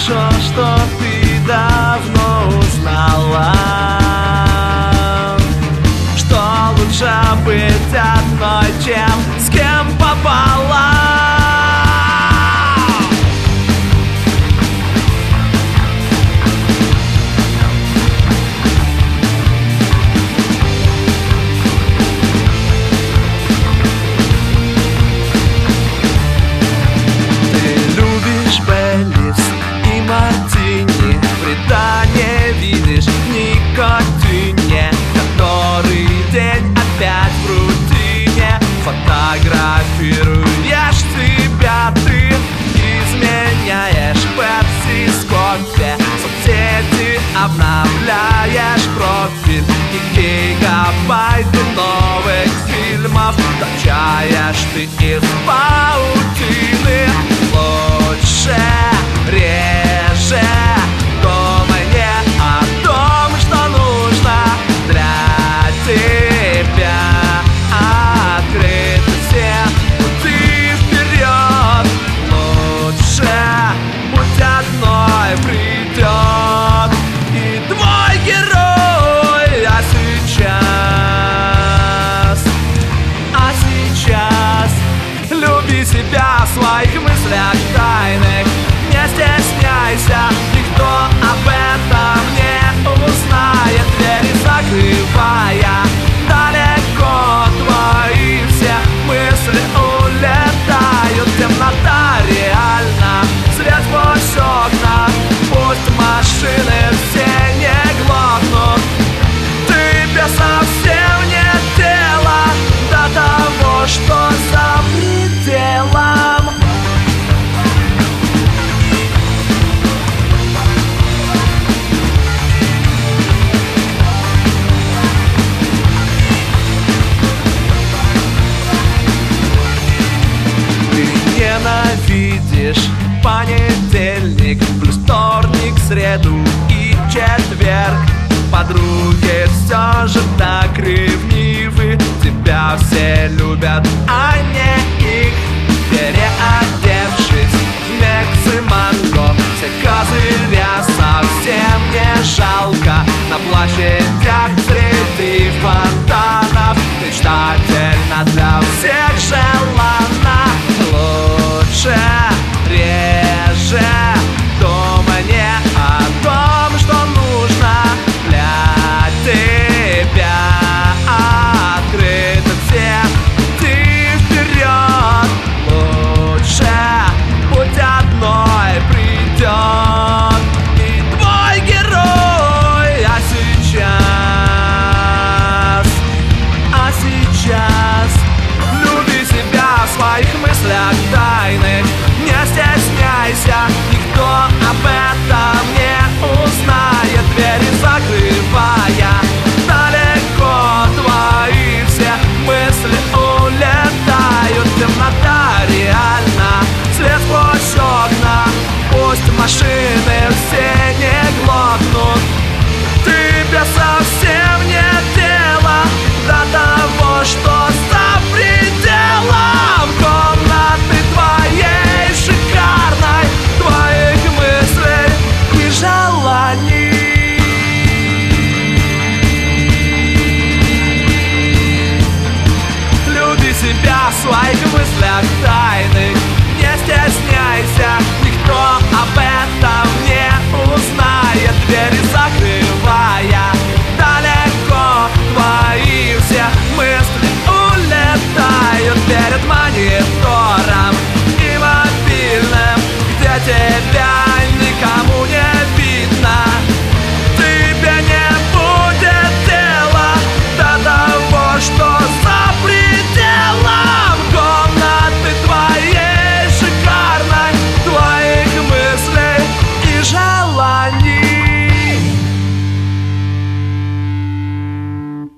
хорошо, что ты давно узнала, что лучше быть одной, чем с кем попала. Мартини, вреда не видишь в никотине, который день опять в рутине. Фотографируешь себя, ты изменяешь пепси с кофе, соцсети обновляешь профиль, и гигабайты новых фильмов качаешь ты из паутины. Лучше реже думай не о том, что нужно для тебя. Открыты все пути вперед. Лучше будь одной, придет и твой герой. А сейчас люби себя в своих мыслях тайных. Не стесняйся, никто об этом не узнает. Двери закрывая, далеко твои все мысли улетают. Темнота реальна, свет сквозь окна, пусть машины все не глохнут. Тебе совсем нет дела до того, что за пределом. Ненавидишь понедельник плюс вторник, среду и четверг. Подруги все же так ревнивы, тебя все любят,